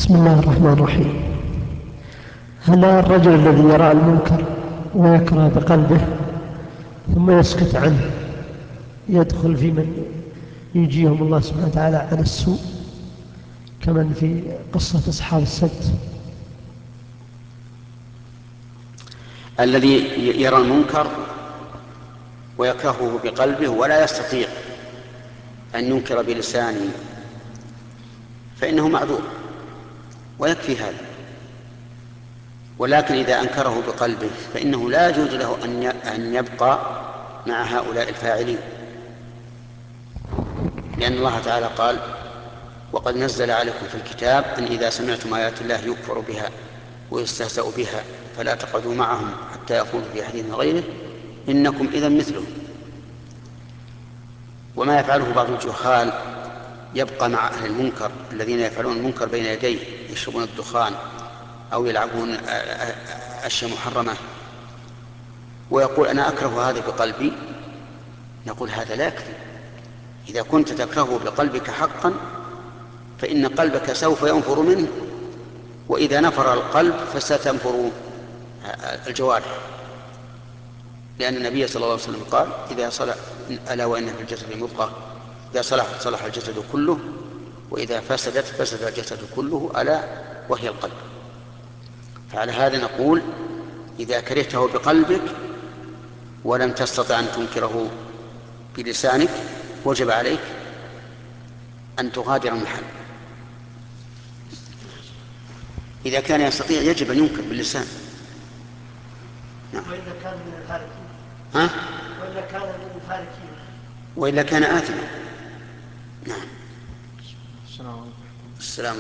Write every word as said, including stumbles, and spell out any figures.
بسم الله الرحمن الرحيم. هل الرجل الذي يرى المنكر ويكره بقلبه ثم يسكت عنه يدخل في من يجيهم الله سبحانه وتعالى عن السوء كمن في قصة أصحاب السبت؟ الذي يرى المنكر ويكرهه بقلبه ولا يستطيع أن ينكر بلسانه فإنه معذور ويكفي هذا، ولكن إذا أنكره بقلبه فإنه لا يجوز له أن يبقى مع هؤلاء الفاعلين، لأن الله تعالى قال: وقد نزل عليكم في الكتاب أن إذا سمعتم آيات الله يكفر بها ويستهزأ بها فلا تقعدوا معهم حتى يخوضوا في حديث غيره إنكم إذا مثلهم. وما يفعله بعض الجهال يبقى مع أهل المنكر الذين يفعلون المنكر بين يديه، يشربون الدخان أو يلعبون أشياء محرمة، ويقول: أنا أكره هذا بقلبي. نقول: هذا لا يكفي. إذا كنت تكرهه بقلبك حقا فإن قلبك سوف ينفر منه، وإذا نفر القلب فستنفر الجوارح، لأن النبي صلى الله عليه وسلم قال: إذا صلح ألا وإن في الجسد مضغة إذا صلح صلح الجسد كله وإذا فسدت فسد الجسد كله ألا وهي القلب. فعلى هذا نقول: إذا كرهته بقلبك ولم تستطع أن تنكره بلسانك وجب عليك أن تغادر المحل. إذا كان يستطيع يجب أن ينكر باللسان. نعم. وإذا كان من الفارقين ها؟ وإذا كان من الفارقين وإلا كان آثما. نعم. السلام عليكم. السلام